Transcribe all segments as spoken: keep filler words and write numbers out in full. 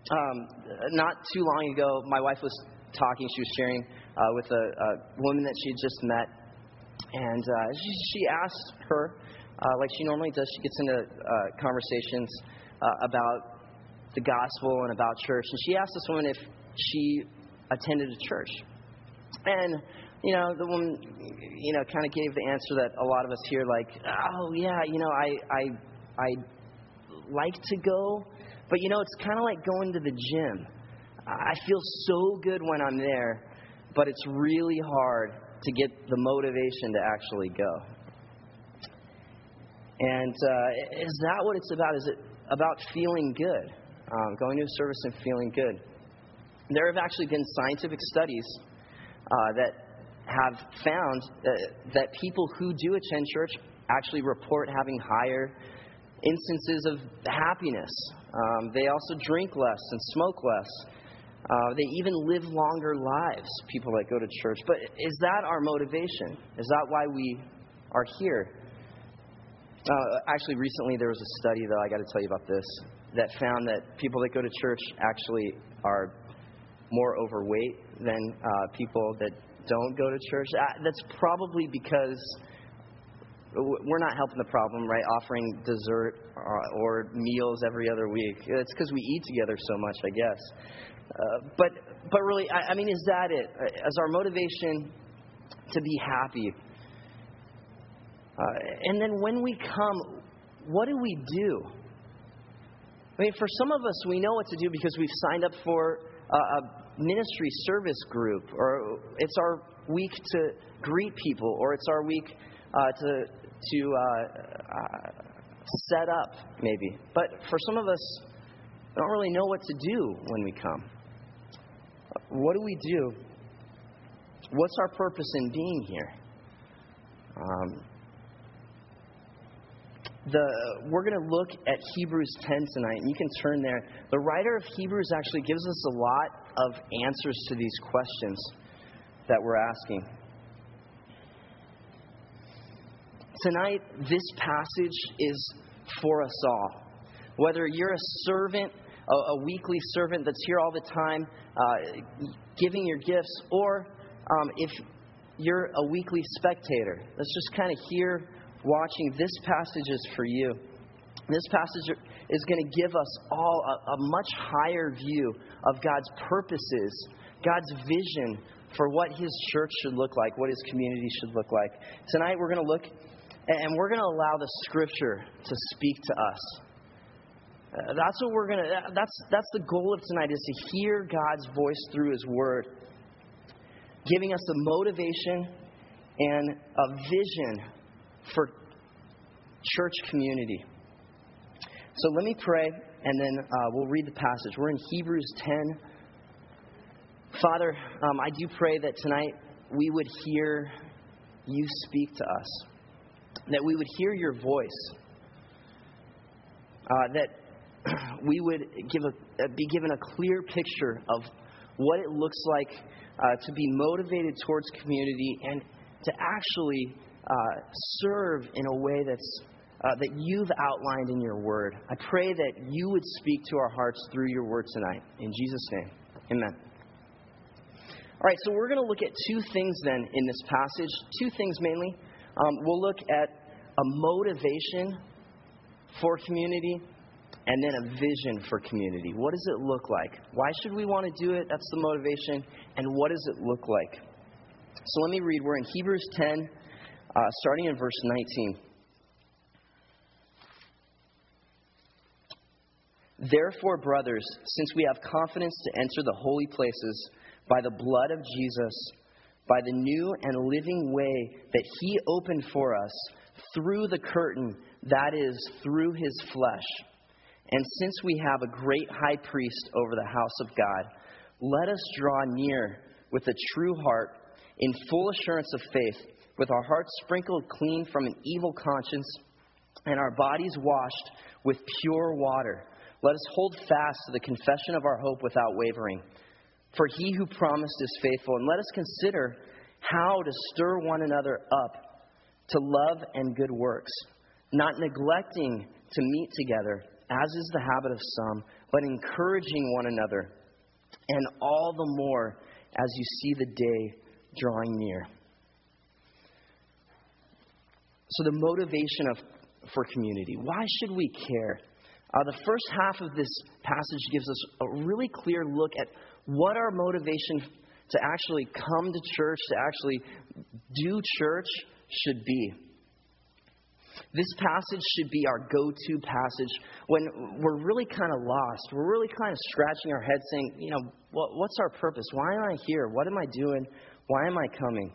um, not too long ago, my wife was talking. She was sharing uh, with a, a woman that she had just met. And uh, she, she asked her, uh, like she normally does, she gets into uh, conversations uh, about the gospel and about church. And she asked this woman if she attended a church. And, you know, the woman, you know, kind of gave the answer that a lot of us hear, like, oh, yeah, you know, I, I, I like to go, but, you know, it's kind of like going to the gym. I feel so good when I'm there, but it's really hard to get the motivation to actually go. And uh, is that what it's about? Is it about feeling good, um, going to a service and feeling good? There have actually been scientific studies uh, that have found uh, that people who do attend church actually report having higher instances of happiness. Um, they also drink less and smoke less. Uh, they even live longer lives, people that go to church. But is that our motivation? Is that why we are here? Uh, actually, recently there was a study, though, I got to tell you about this, that found that people that go to church actually are more overweight than uh, people that don't go to church. Uh, that's probably because we're not helping the problem, right? Offering dessert or, or meals every other week. It's because we eat together so much, I guess. Uh, but but really, I, I mean, is that it? Is our motivation to be happy? Uh, and then when we come, what do we do? I mean, for some of us, we know what to do because we've signed up for a, a ministry service group, or it's our week to greet people, or it's our week uh, to to uh, uh, set up, maybe. But for some of us, we don't really know what to do when we come. What do we do? What's our purpose in being here? Um, the we're going to look at Hebrews ten tonight, and you can turn there. The writer of Hebrews actually gives us a lot of answers to these questions that we're asking. Tonight, this passage is for us all. Whether you're a servant, a, a weekly servant that's here all the time, uh, giving your gifts, or um, if you're a weekly spectator, that's just kind of here watching. This passage is for you. This passage is going to give us all a, a much higher view of God's purposes, God's vision for what His church should look like, what His community should look like. Tonight we're going to look, and we're going to allow the Scripture to speak to us. Uh, that's what we're going to, that's, that's the goal of tonight, is to hear God's voice through His Word, giving us a motivation and a vision for church community. So let me pray, and then uh, we'll read the passage. We're in Hebrews ten. Father, um, I do pray that tonight we would hear You speak to us, that we would hear Your voice, uh, that we would give a, be given a clear picture of what it looks like uh, to be motivated towards community and to actually uh, serve in a way that's uh, that You've outlined in Your Word. I pray that You would speak to our hearts through Your Word tonight. In Jesus' name, amen. All right, so we're going to look at two things then in this passage. Two things mainly. Um, we'll look at a motivation for community, and then a vision for community. What does it look like? Why should we want to do it? That's the motivation. And what does it look like? So let me read. We're in Hebrews ten, uh, starting in verse nineteen. Therefore, brothers, since we have confidence to enter the holy places by the blood of Jesus, by the new and living way that He opened for us through the curtain, that is, through His flesh. And since we have a great high priest over the house of God, let us draw near with a true heart, in full assurance of faith, with our hearts sprinkled clean from an evil conscience and our bodies washed with pure water. Let us hold fast to the confession of our hope without wavering. For He who promised is faithful. And let us consider how to stir one another up to love and good works, not neglecting to meet together, as is the habit of some, but encouraging one another, and all the more as you see the day drawing near. So the motivation of for community. Why should we care? Uh, the first half of this passage gives us a really clear look at what our motivation to actually come to church, to actually do church, should be. This passage should be our go-to passage when we're really kind of lost. We're really kind of scratching our heads saying, you know, what, what's our purpose? Why am I here? What am I doing? Why am I coming?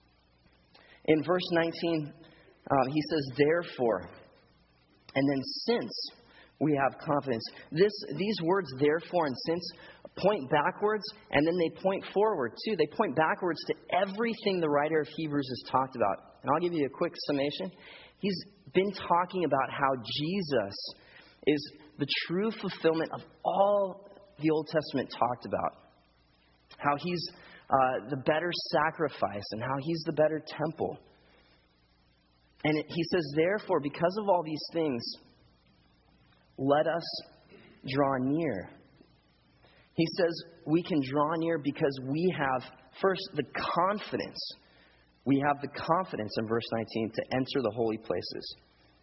In verse nineteen, uh, he says, therefore, and then since we have confidence. This, these words, therefore and since, point backwards, and then they point forward, too. They point backwards to everything the writer of Hebrews has talked about. And I'll give you a quick summation. He's been talking about how Jesus is the true fulfillment of all the Old Testament talked about. How he's uh, the better sacrifice and how he's the better temple. And it, he says, therefore, because of all these things, let us draw near. He says we can draw near because we have, first, the confidence. We have the confidence in verse nineteen to enter the holy places.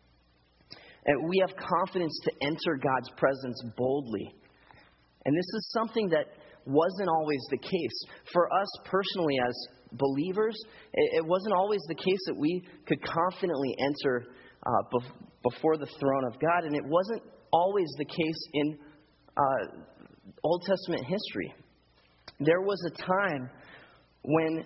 And we have confidence to enter God's presence boldly. And this is something that wasn't always the case. For us personally as believers, it wasn't always the case that we could confidently enter uh, before the throne of God. And it wasn't always the case in uh, Old Testament history. There was a time when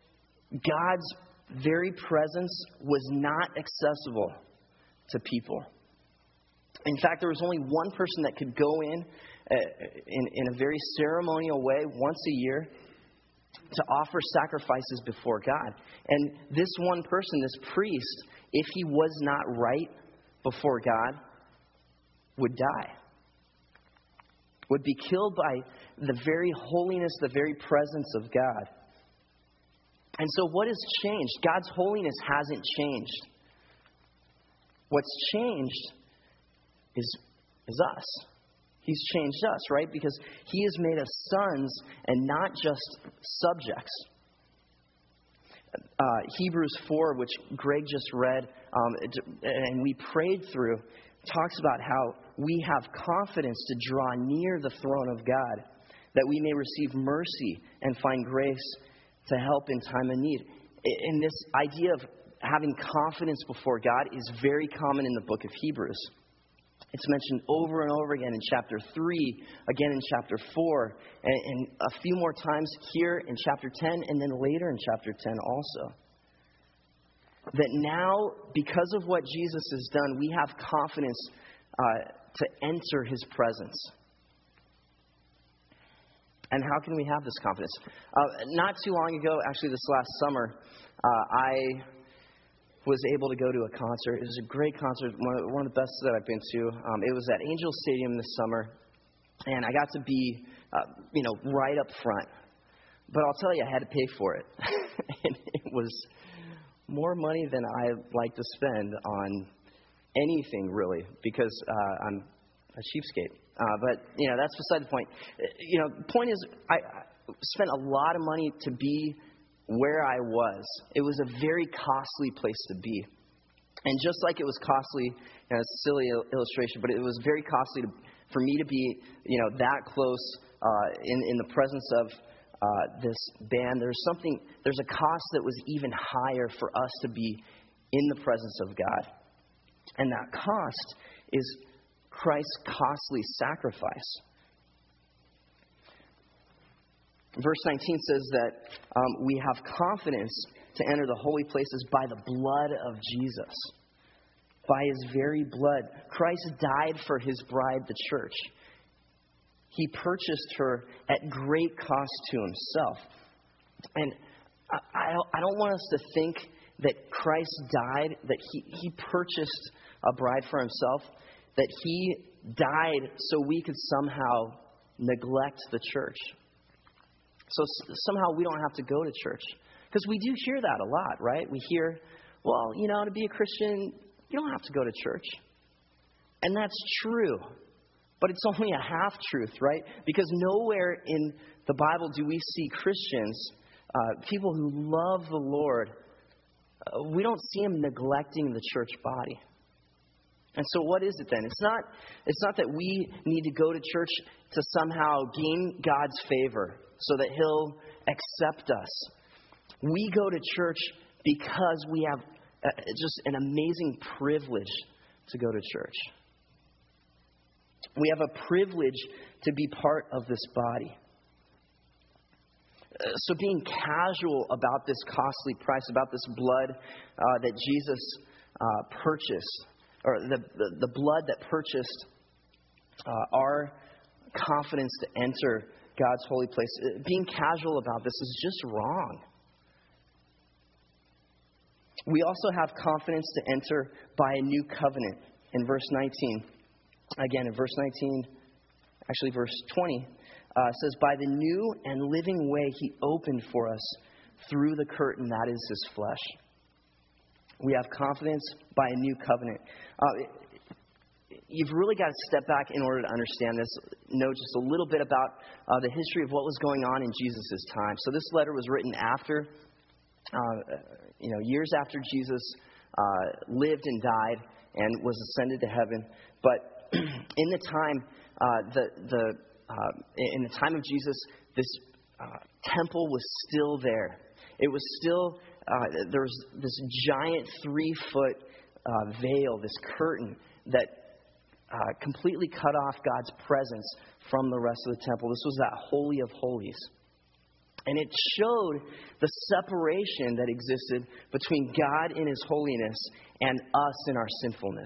God's very presence was not accessible to people. In fact, there was only one person that could go in uh, in, in a very ceremonial way once a year to offer sacrifices before God. And this one person, this priest, if he was not right before God, would die. Would be killed by the very holiness, the very presence of God. And so what has changed? God's holiness hasn't changed. What's changed is, is us. He's changed us, right? Because he has made us sons and not just subjects. Uh, Hebrews four, which Greg just read um, and we prayed through, talks about how we have confidence to draw near the throne of God, that we may receive mercy and find grace to help in time of need. And this idea of having confidence before God is very common in the book of Hebrews. It's mentioned over and over again in chapter three, again in chapter four, and, and a few more times here in chapter ten, and then later in chapter ten also. That now, because of what Jesus has done, we have confidence uh, to enter his presence. And how can we have this confidence? Uh, not too long ago, actually this last summer, uh, I was able to go to a concert. It was a great concert, one of, one of the best that I've been to. Um, it was at Angel Stadium this summer, and I got to be, uh, you know, right up front. But I'll tell you, I had to pay for it. And it was more money than I like to spend on anything, really, because uh, I'm a cheapskate. Uh, but, you know, that's beside the point. You know, the point is, I, I spent a lot of money to be where I was. It was a very costly place to be. And just like it was costly, you know, it's a silly illustration, but it was very costly to, for me to be, you know, that close uh, in, in the presence of uh, this band. There's something, there's a cost that was even higher for us to be in the presence of God. And that cost is Christ's costly sacrifice. Verse nineteen says that um, we have confidence to enter the holy places by the blood of Jesus. By his very blood. Christ died for his bride, the church. He purchased her at great cost to himself. And I, I don't want us to think that Christ died, that he, he purchased a bride for himself, that he died so we could somehow neglect the church. So somehow we don't have to go to church. Because we do hear that a lot, right? We hear, well, you know, to be a Christian, you don't have to go to church. And that's true. But it's only a half-truth, right? Because nowhere in the Bible do we see Christians, uh, people who love the Lord, uh, we don't see them neglecting the church body. And so what is it then? It's not, it's not that we need to go to church to somehow gain God's favor so that He'll accept us. We go to church because we have uh, just an amazing privilege to go to church. We have a privilege to be part of this body. Uh, so being casual about this costly price, about this blood uh, that Jesus uh, purchased, or the, the, the blood that purchased uh, our confidence to enter God's holy place. Being casual about this is just wrong. We also have confidence to enter by a new covenant. In verse nineteen, again in verse nineteen, actually verse twenty, uh, says, by the new and living way He opened for us through the curtain that is His flesh. We have confidence by a new covenant. Uh, you've really got to step back in order to understand this. Know just a little bit about uh, the history of what was going on in Jesus' time. So this letter was written after, uh, you know, years after Jesus uh, lived and died and was ascended to heaven. But in the time, uh, the the uh, in the time of Jesus, this uh, temple was still there. It was still. Uh, there was this giant three-foot uh, veil, this curtain that uh, completely cut off God's presence from the rest of the temple. This was that Holy of Holies. And it showed the separation that existed between God in His holiness and us in our sinfulness.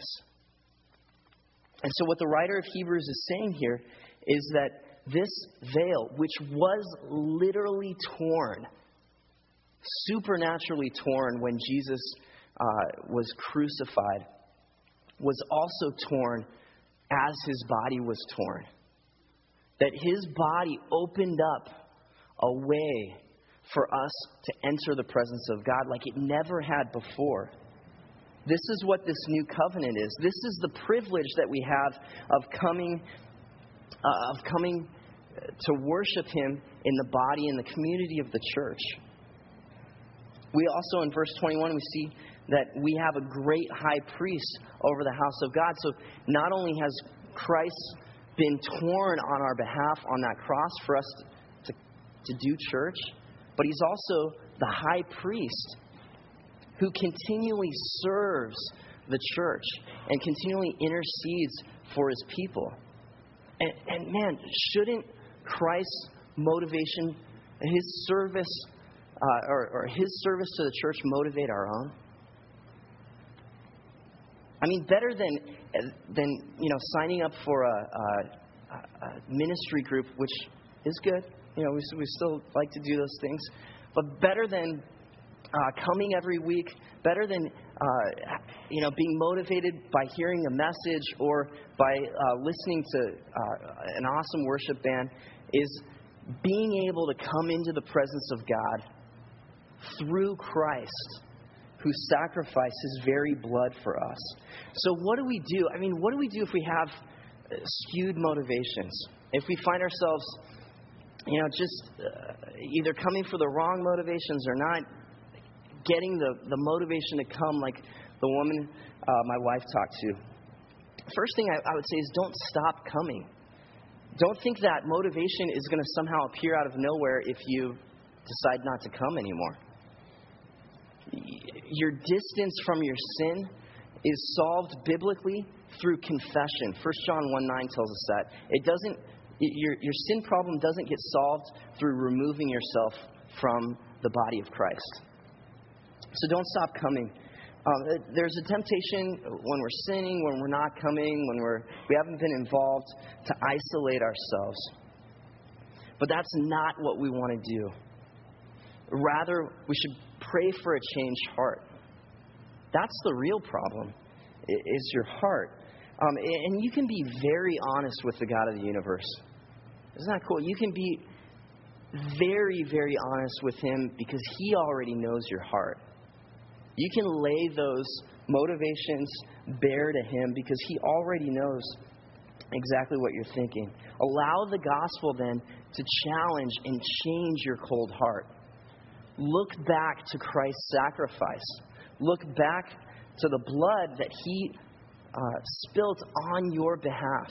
And so what the writer of Hebrews is saying here is that this veil, which was literally torn, supernaturally torn when Jesus uh, was crucified, was also torn as His body was torn. That His body opened up a way for us to enter the presence of God like it never had before. This is what this new covenant is. This is the privilege that we have of coming, uh, of coming to worship Him in the body and the community of the church. We also, in verse twenty-one, we see that we have a great high priest over the house of God. So not only has Christ been torn on our behalf on that cross for us to, to do church, but He's also the high priest who continually serves the church and continually intercedes for His people. And, and man, shouldn't Christ's motivation, His service, Uh, or, or His service to the church motivate our own? I mean, better than than you know signing up for a, a, a ministry group, which is good. You know, we we still like to do those things, but better than uh, coming every week. Better than uh, you know being motivated by hearing a message or by uh, listening to uh, an awesome worship band is being able to come into the presence of God through Christ, who sacrificed His very blood for us. So what do we do? I mean, what do we do if we have skewed motivations? If we find ourselves, you know, just uh, either coming for the wrong motivations or not getting the, the motivation to come like the woman uh, my wife talked to. First thing I, I would say is don't stop coming. Don't think that motivation is going to somehow appear out of nowhere if you decide not to come anymore. Your distance from your sin is solved biblically through confession. First John one nine tells us that. It doesn't. Your, your sin problem doesn't get solved through removing yourself from the body of Christ. So don't stop coming. Um, there's a temptation when we're sinning, when we're not coming, when we're we haven't been involved, to isolate ourselves. But that's not what we want to do. Rather, we should pray for a changed heart. That's the real problem, is your heart. Um, and you can be very honest with the God of the universe. Isn't that cool? You can be very, very honest with Him because He already knows your heart. You can lay those motivations bare to Him because He already knows exactly what you're thinking. Allow the gospel then to challenge and change your cold heart. Look back to Christ's sacrifice. Look back to the blood that He uh, spilt on your behalf.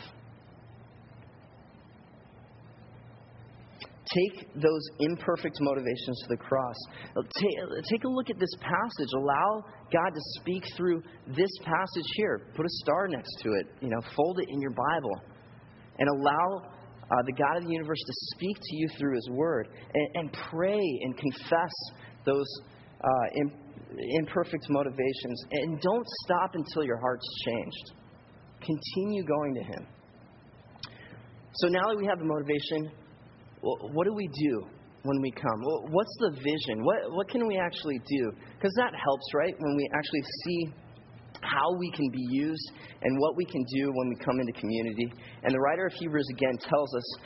Take those imperfect motivations to the cross. Take, take a look at this passage. Allow God to speak through this passage here. Put a star next to it. You know, fold it in your Bible. And allow uh, the God of the universe to speak to you through His Word. And, and pray and confess those uh, im- imperfect motivations. And don't stop until your heart's changed. Continue going to Him. So now that we have the motivation, what do we do when we come? What's the vision? What what can we actually do? Because that helps, right? When we actually see how we can be used and what we can do when we come into community. And the writer of Hebrews again tells us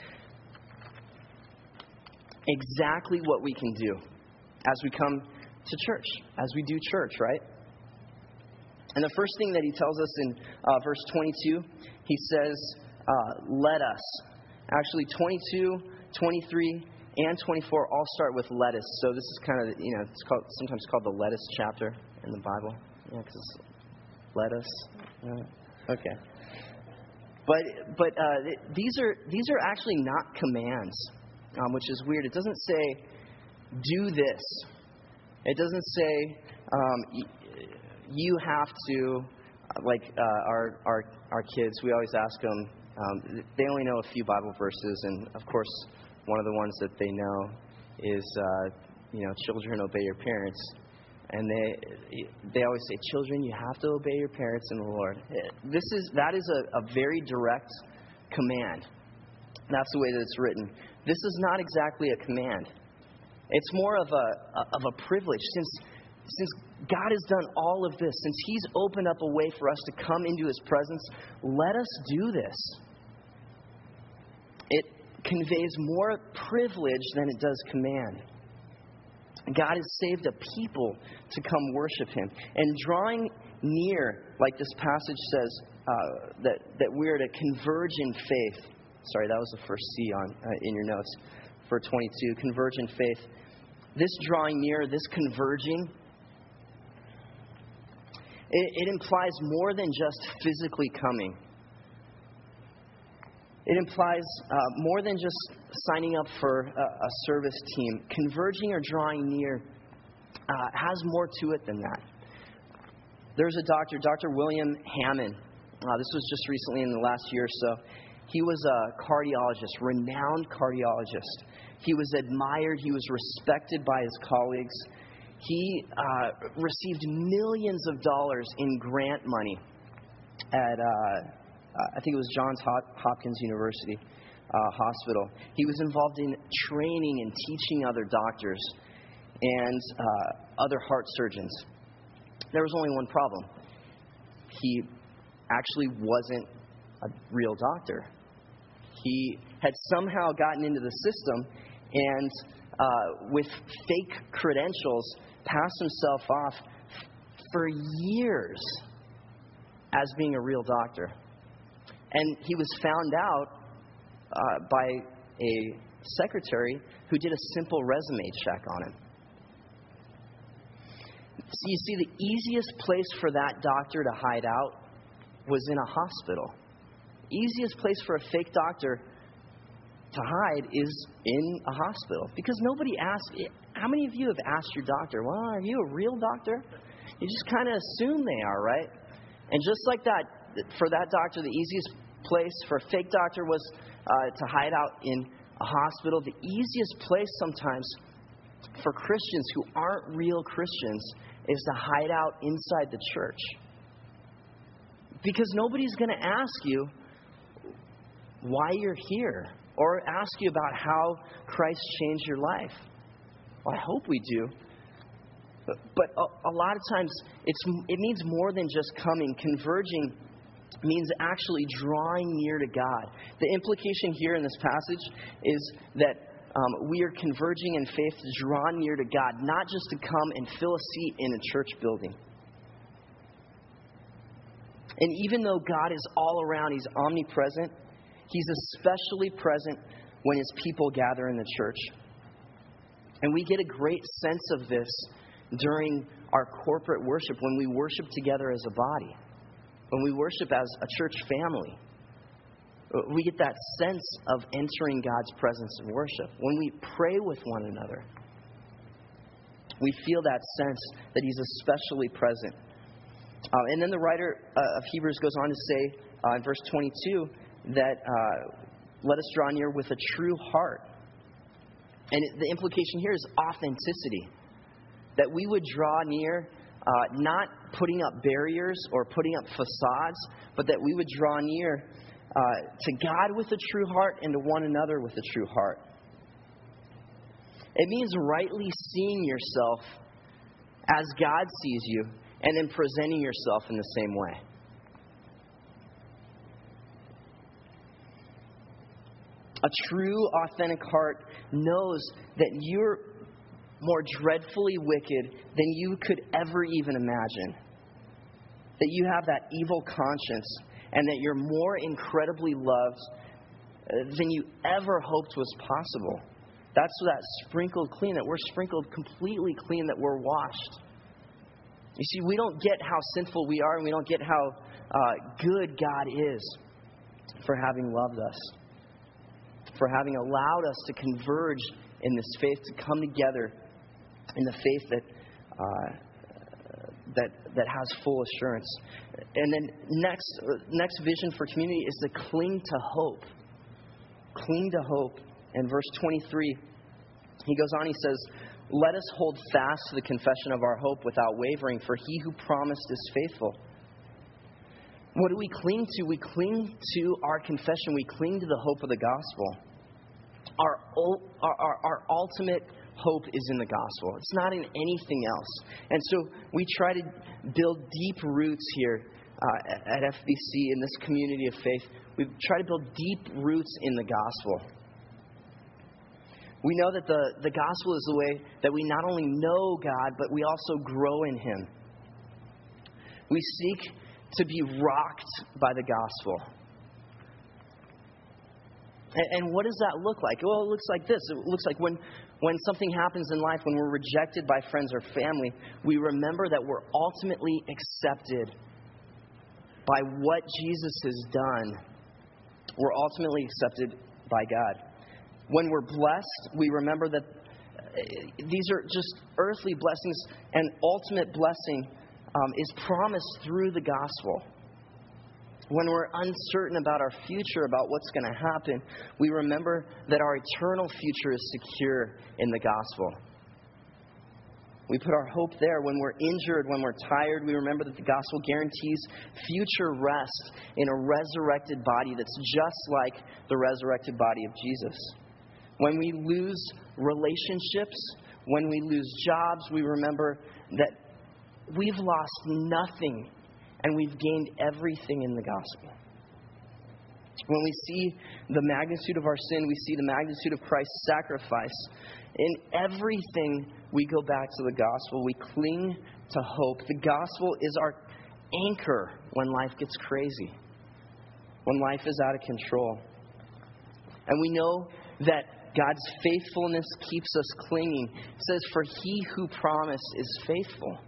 exactly what we can do as we come to church, as we do church, right? And the first thing that he tells us in uh, verse twenty-two, he says, uh, let us. Actually, twenty-two, twenty-three, and twenty-four all start with let us. So this is kind of, you know, it's called sometimes called the let us chapter in the Bible. Yeah, because let us. Yeah. Okay. But but uh, th- these are these are actually not commands, um, which is weird. It doesn't say do this. It doesn't say um, y- you have to, like uh, our our our kids. We always ask them. Um, they only know a few Bible verses, and of course, one of the ones that they know is, uh, you know, children obey your parents. And they they always say, children, you have to obey your parents in the Lord. This is that is a, a very direct command. That's the way that it's written. This is not exactly a command. It's more of a of a privilege. Since since God has done all of this, since He's opened up a way for us to come into His presence, let us do this. It conveys more privilege than it does command. God has saved a people to come worship Him. And drawing near, like this passage says, uh, that, that we're to converge in faith. Sorry, that was the first C on uh, in your notes for twenty-two. Converge in faith. This drawing near, this converging, it, it implies more than just physically coming. It implies uh, more than just signing up for a, a service team. Converging or drawing near uh, has more to it than that. There's a doctor, Doctor William Hammond. Uh, this was just recently in the last year or so. He was a cardiologist, renowned cardiologist. He was admired. He was respected by his colleagues. He uh, received millions of dollars in grant money at... Uh, I think it was Johns Hopkins University uh, Hospital. He was involved in training and teaching other doctors and uh, other heart surgeons. There was only one problem. He actually wasn't a real doctor. He had somehow gotten into the system and uh, with fake credentials passed himself off for years as being a real doctor. And he was found out uh, by a secretary who did a simple resume check on him. So you see, the easiest place for that doctor to hide out was in a hospital. Easiest place for a fake doctor to hide is in a hospital. Because nobody asks, how many of you have asked your doctor, well, are you a real doctor? You just kind of assume they are, right? And just like that, for that doctor, the easiest place for a fake doctor was uh, to hide out in a hospital. The easiest place sometimes for Christians who aren't real Christians is to hide out inside the church. Because nobody's going to ask you why you're here or ask you about how Christ changed your life. Well, I hope we do. But, but a, a lot of times it's it means more than just coming. Converging means actually drawing near to God. The implication here in this passage is that um, we are converging in faith to draw near to God, not just to come and fill a seat in a church building. And even though God is all around, He's omnipresent, He's especially present when His people gather in the church. And we get a great sense of this during our corporate worship, when we worship together as a body, when we worship as a church family. We get that sense of entering God's presence in worship. When we pray with one another, we feel that sense that He's especially present. Uh, and then the writer uh, of Hebrews goes on to say uh, in verse twenty-two that uh, let us draw near with a true heart. And it, the implication here is authenticity. That we would draw near, uh, not putting up barriers or putting up facades, but that we would draw near uh, to God with a true heart and to one another with a true heart. It means rightly seeing yourself as God sees you and then presenting yourself in the same way. A true, authentic heart knows that you're more dreadfully wicked than you could ever even imagine. That you have that evil conscience and that you're more incredibly loved than you ever hoped was possible. That's that sprinkled clean, that we're sprinkled completely clean, that we're washed. You see, we don't get how sinful we are, and we don't get how uh, good God is for having loved us, for having allowed us to converge in this faith, to come together in the faith that uh, that that has full assurance. And then next, uh, next vision for community is to cling to hope. Cling to hope. In verse twenty-three, he goes on, he says, let us hold fast to the confession of our hope without wavering, for He who promised is faithful. What do we cling to? We cling to our confession. We cling to the hope of the gospel. Our, our, our, our ultimate hope is in the gospel. It's not in anything else. And so we try to build deep roots here uh, at F B C, in this community of faith. We try to build deep roots in the gospel. We know that the, the gospel is the way that we not only know God, but we also grow in Him. We seek to be rocked by the gospel. And, and what does that look like? Well, it looks like this. It looks like when, when something happens in life, when we're rejected by friends or family, we remember that we're ultimately accepted by what Jesus has done. We're ultimately accepted by God. When we're blessed, we remember that these are just earthly blessings, and ultimate blessing um, is promised through the gospel. When we're uncertain about our future, about what's going to happen, we remember that our eternal future is secure in the gospel. We put our hope there. When we're injured, when we're tired, we remember that the gospel guarantees future rest in a resurrected body that's just like the resurrected body of Jesus. When we lose relationships, when we lose jobs, we remember that we've lost nothing and we've gained everything in the gospel. When we see the magnitude of our sin, we see the magnitude of Christ's sacrifice. In everything, we go back to the gospel. We cling to hope. The gospel is our anchor when life gets crazy, when life is out of control. And we know that God's faithfulness keeps us clinging. It says, for He who promised is faithful.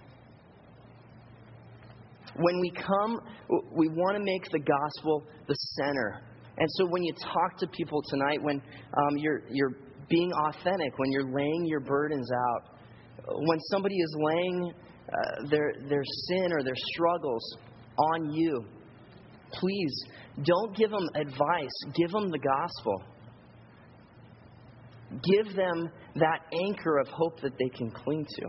When we come, we want to make the gospel the center. And so when you talk to people tonight, when um, you're you're being authentic, when you're laying your burdens out, when somebody is laying uh, their their sin or their struggles on you, please don't give them advice. Give them the gospel. Give them that anchor of hope that they can cling to.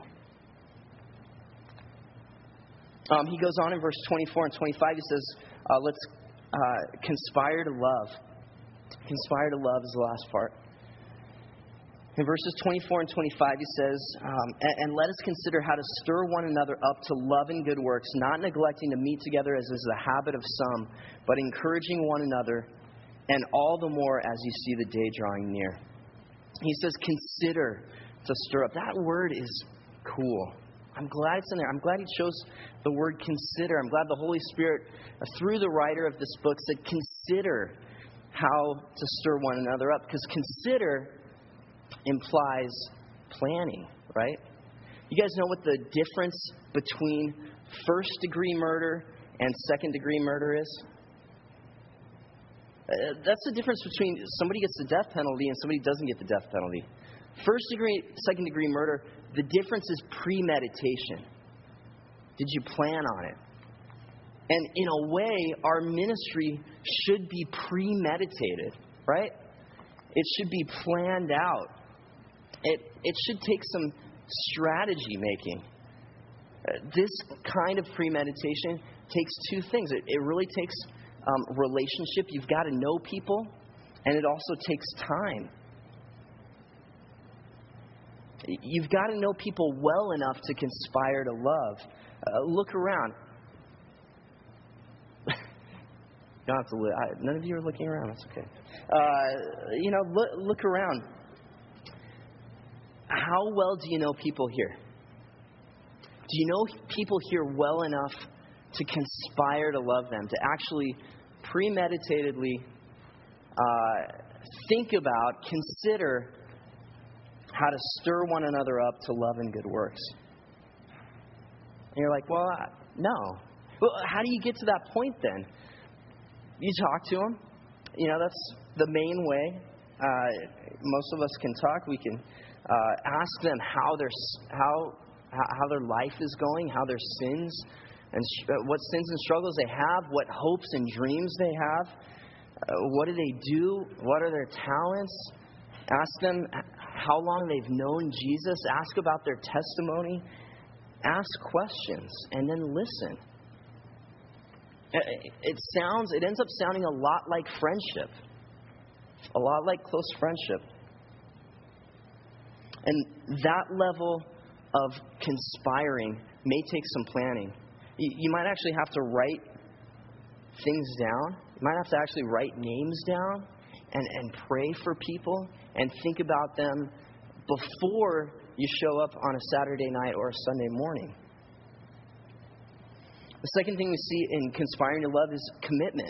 Um, he goes on in verse twenty-four and twenty-five. He says, uh, let's uh, conspire to love. Conspire to love is the last part. In verses twenty-four and twenty-five, he says, um, and, and let us consider how to stir one another up to love and good works, not neglecting to meet together as is the habit of some, but encouraging one another, and all the more as you see the day drawing near. He says, consider to stir up. That word is cool. I'm glad it's in there. I'm glad he chose the word consider. I'm glad the Holy Spirit, uh, through the writer of this book, said consider how to stir one another up. Because consider implies planning, right? You guys know what the difference between first degree murder and second degree murder is? Uh, that's the difference between somebody gets the death penalty and somebody doesn't get the death penalty. First degree, second degree murder, the difference is premeditation. Did you plan on it? And in a way, our ministry should be premeditated, right? It should be planned out. It, it should take some strategy making. Uh, this kind of premeditation takes two things. It, it really takes um, relationship. You've got to know people, and it also takes time. You've got to know people well enough to conspire to love. Uh, look around. You don't have to look. I, none of you are looking around. That's okay. Uh, you know, look, look around. How well do you know people here? Do you know people here well enough to conspire to love them, to actually premeditatedly uh, think about, consider how to stir one another up to love and good works? And you're like, well, uh, no. Well, how do you get to that point then? You talk to them. You know, that's the main way. Uh, most of us can talk. We can uh, ask them how their how how their life is going, how their sins and sh- what sins and struggles they have, what hopes and dreams they have. Uh, what do they do? What are their talents? Ask them how long they've known Jesus. Ask about their testimony. Ask questions and then listen. It sounds, it ends up sounding a lot like friendship. A lot like close friendship. And that level of conspiring may take some planning. You might actually have to write things down. You might have to actually write names down and, and pray for people and think about them before you show up on a Saturday night or a Sunday morning. The second thing we see in conspiring to love is commitment.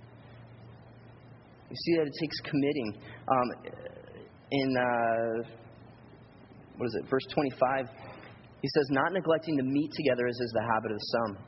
You see that it takes committing. Um, in, uh, what is it, verse twenty-five, he says, not neglecting to meet together as is the habit of some.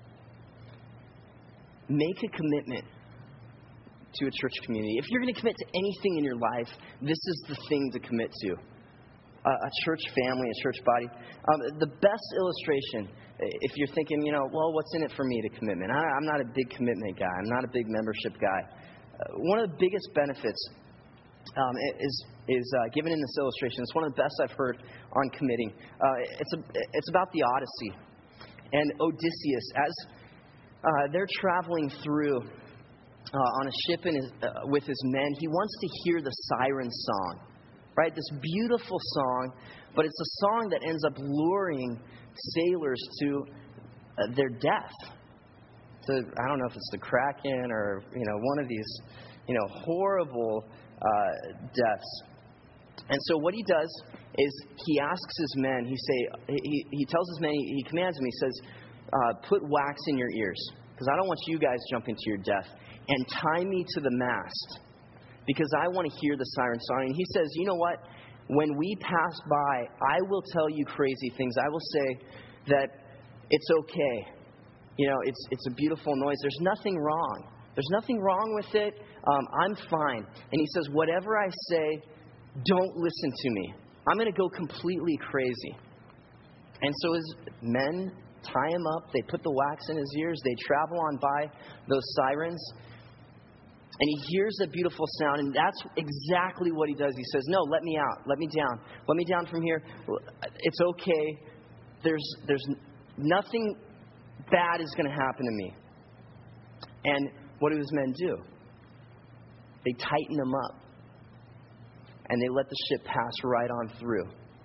Make a commitment to a church community. If you're going to commit to anything in your life, this is the thing to commit to. Uh, a church family, a church body. Um, the best illustration, if you're thinking, you know, well, what's in it for me to commitment? I, I'm not a big commitment guy. I'm not a big membership guy. Uh, one of the biggest benefits um, is is uh, given in this illustration. It's one of the best I've heard on committing. Uh, it's a, it's about the Odyssey and Odysseus as uh, they're traveling through uh, on a ship in his, uh, with his men. He wants to hear the siren song. Right, this beautiful song, but it's a song that ends up luring sailors to uh, their death. To, I don't know if it's the Kraken or you know one of these, you know, horrible uh, deaths. And so what he does is he asks his men. He say he he tells his men. He, he commands them. He says, uh, "Put wax in your ears, because I don't want you guys jumping to your death, and tie me to the mast." Because I want to hear the siren song. And he says, you know what? When we pass by, I will tell you crazy things. I will say that it's okay. You know, it's it's a beautiful noise. There's nothing wrong. There's nothing wrong with it. Um, I'm fine. And he says, whatever I say, don't listen to me. I'm going to go completely crazy. And so his men tie him up. They put the wax in his ears. They travel on by those sirens. And he hears that beautiful sound, and that's exactly what he does. He says, no, let me out. Let me down. Let me down from here. It's okay. There's there's nothing bad is going to happen to me. And what do his men do? They tighten him up, and they let the ship pass right on through.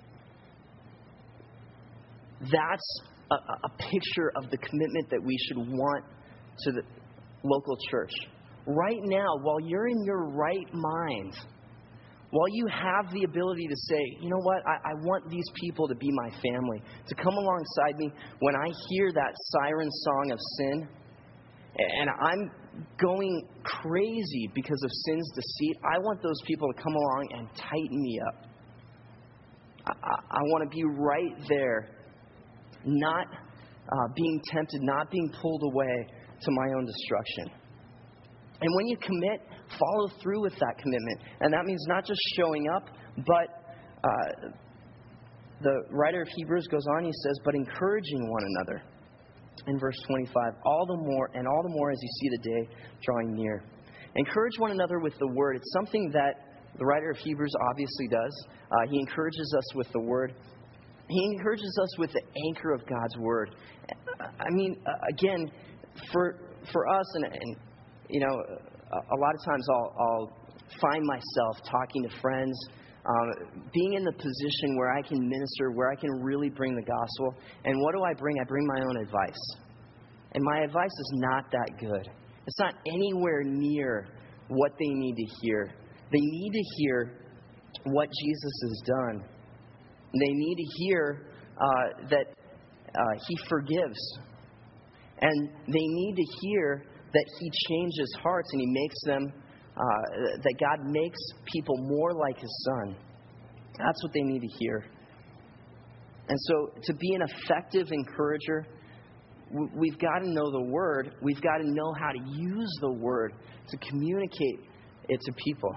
That's a, a picture of the commitment that we should want to the local church. Right now, while you're in your right mind, while you have the ability to say, you know what, I, I want these people to be my family, to come alongside me when I hear that siren song of sin, and I'm going crazy because of sin's deceit, I want those people to come along and tighten me up. I, I, I want to be right there, not uh, being tempted, not being pulled away to my own destruction. And when you commit, follow through with that commitment. And that means not just showing up, but uh, the writer of Hebrews goes on, he says, but encouraging one another. In verse twenty-five, all the more, and all the more as you see the day drawing near. Encourage one another with the word. It's something that the writer of Hebrews obviously does. Uh, he encourages us with the word. He encourages us with the anchor of God's word. I mean, uh, again, for for us, and, and you know, a, a lot of times I'll, I'll find myself talking to friends, um, being in the position where I can minister, where I can really bring the gospel. And what do I bring? I bring my own advice. And my advice is not that good. It's not anywhere near what they need to hear. They need to hear what Jesus has done. They need to hear uh, that uh, He forgives. And they need to hear that He changes hearts and He makes them, uh, that God makes people more like His Son. That's what they need to hear. And so to be an effective encourager, we've got to know the Word. We've got to know how to use the Word to communicate it to people.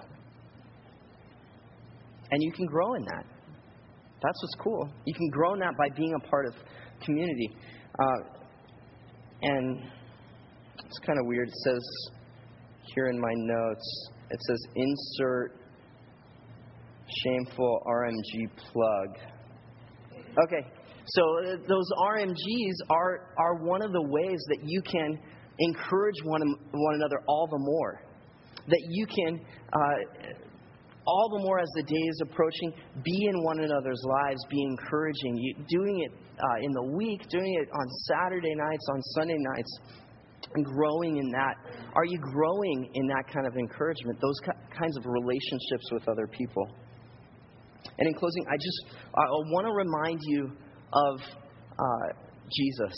And you can grow in that. That's what's cool. You can grow in that by being a part of community. Uh, and it's kind of weird. It says here in my notes, it says insert shameful R M G plug. Okay, so those R M Gs are, are one of the ways that you can encourage one, one another all the more. That you can, uh, all the more as the day is approaching, be in one another's lives, be encouraging. You, doing it uh, in the week, doing it on Saturday nights, on Sunday nights, and growing in that. Are you growing in that kind of encouragement, those kinds of relationships with other people? And in closing, I just I want to remind you of uh, Jesus.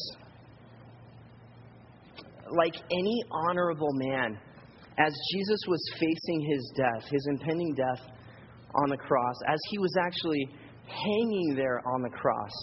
Like any honorable man, as Jesus was facing his death, his impending death on the cross, as he was actually hanging there on the cross,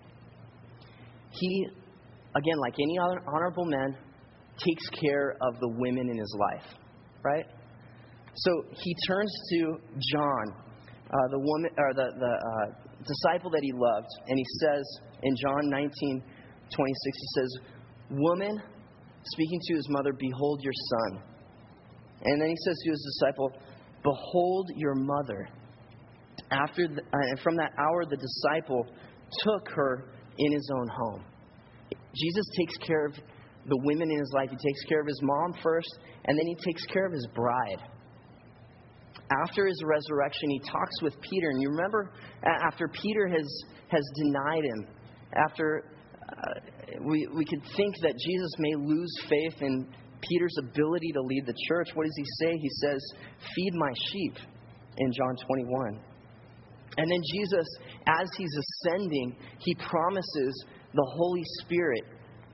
he, again, like any other honorable man, takes care of the women in his life, right? So he turns to John, uh, the woman or the the uh, disciple that he loved, and he says in John nineteen twenty-six, he says, "Woman," speaking to his mother, "behold your son." And then he says to his disciple, "Behold your mother." After the, uh, and from that hour, the disciple took her in his own home. Jesus takes care of the women in his life. He takes care of his mom first, and then he takes care of his bride. After his resurrection, he talks with Peter. And you remember, after Peter has, has denied him, after uh, we, we could think that Jesus may lose faith in Peter's ability to lead the church, what does he say? He says, "Feed my sheep," in John twenty-one. And then Jesus, as he's ascending, he promises the Holy Spirit,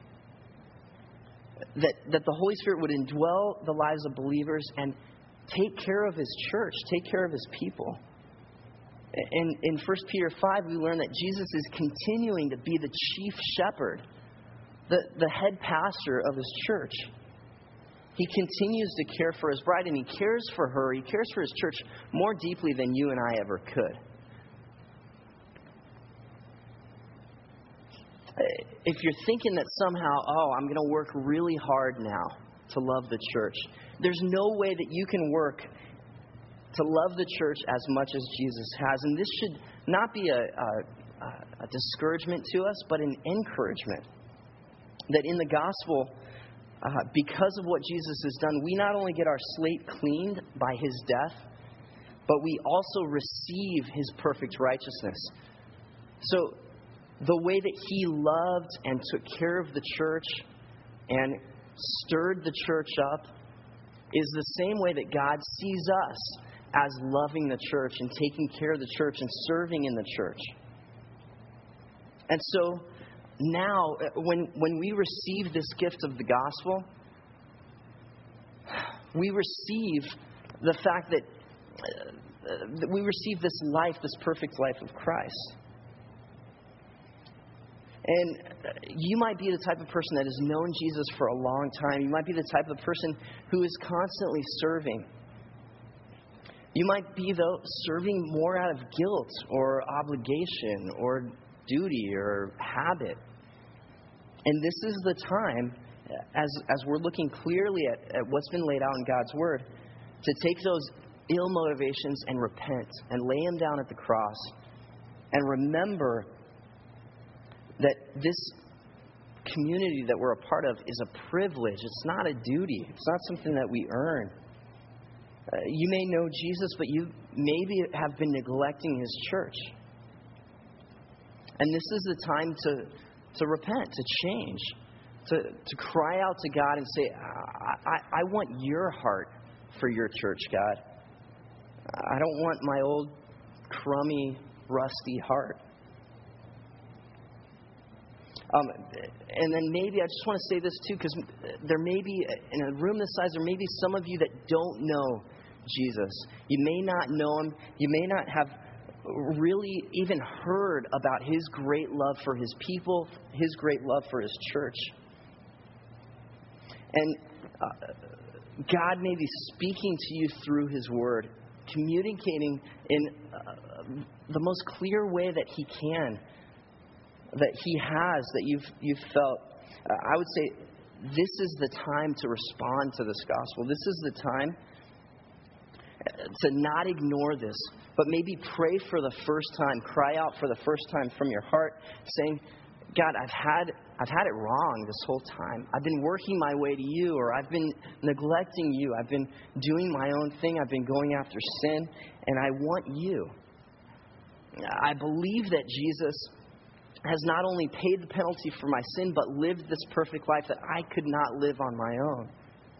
that, that the Holy Spirit would indwell the lives of believers and take care of his church, take care of his people. In, in First Peter five, we learn that Jesus is continuing to be the chief shepherd, the, the head pastor of his church. He continues to care for his bride, and he cares for her, he cares for his church more deeply than you and I ever could. If you're thinking that somehow, oh, I'm going to work really hard now to love the church, there's no way that you can work to love the church as much as Jesus has. And this should not be a, a, a discouragement to us, but an encouragement. That in the gospel, uh, because of what Jesus has done, we not only get our slate cleaned by his death, but we also receive his perfect righteousness. So the way that he loved and took care of the church and stirred the church up is the same way that God sees us as loving the church and taking care of the church and serving in the church. And so now, when, when we receive this gift of the gospel, we receive the fact that, uh, that we receive this life, this perfect life of Christ. And you might be the type of person that has known Jesus for a long time. You might be the type of person who is constantly serving. You might be, though, serving more out of guilt or obligation or duty or habit. And this is the time, as, as we're looking clearly at, at what's been laid out in God's Word, to take those ill motivations and repent and lay them down at the cross and remember that this community that we're a part of is a privilege. It's not a duty. It's not something that we earn. Uh, you may know Jesus, but you maybe have been neglecting His church. And this is the time to, to repent, to change, to, to cry out to God and say, I, I, I want your heart for your church, God. I don't want my old, crummy, rusty heart. Um, and then maybe, I just want to say this too, because there may be, in a room this size, there may be some of you that don't know Jesus. You may not know Him. You may not have really even heard about His great love for His people, His great love for His church. And uh, God may be speaking to you through His Word, communicating in uh, the most clear way that He can, that He has, that you've you've felt. Uh, I would say this is the time to respond to this gospel. This is the time to not ignore this, but maybe pray for the first time, cry out for the first time from your heart, saying, God, I've had I've had it wrong this whole time. I've been working my way to you, or I've been neglecting you. I've been doing my own thing. I've been going after sin, and I want you. I believe that Jesus has not only paid the penalty for my sin, but lived this perfect life that I could not live on my own.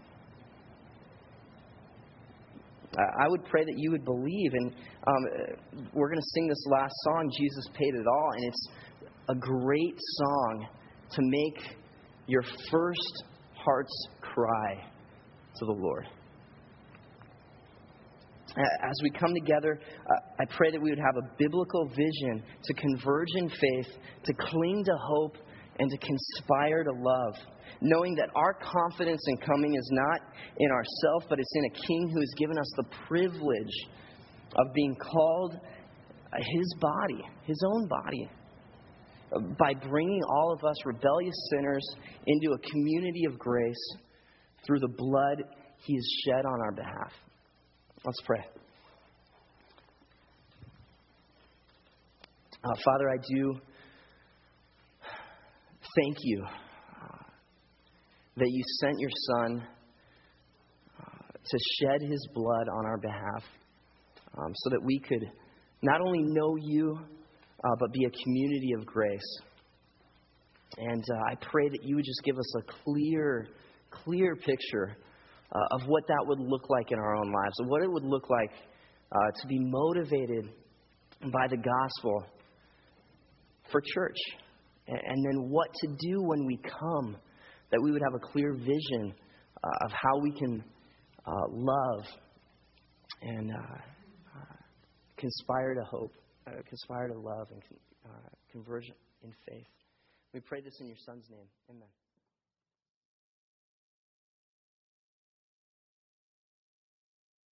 I would pray that you would believe, and um, we're going to sing this last song, Jesus Paid It All, and it's a great song to make your first heart's cry to the Lord. As we come together, uh, I pray that we would have a biblical vision to converge in faith, to cling to hope, and to conspire to love, knowing that our confidence in coming is not in ourselves, but it's in a King who has given us the privilege of being called His body, His own body, by bringing all of us rebellious sinners into a community of grace through the blood He has shed on our behalf. Let's pray. Uh, Father, I do thank you uh, that you sent your Son uh, to shed His blood on our behalf um, so that we could not only know you, uh, but be a community of grace. And uh, I pray that you would just give us a clear, clear picture uh, of what that would look like in our own lives, of what it would look like uh, to be motivated by the gospel for church. And then what to do when we come, that we would have a clear vision uh, of how we can uh, love and uh, uh, conspire to hope, uh, conspire to love and uh, converge in faith. We pray this in your Son's name. Amen.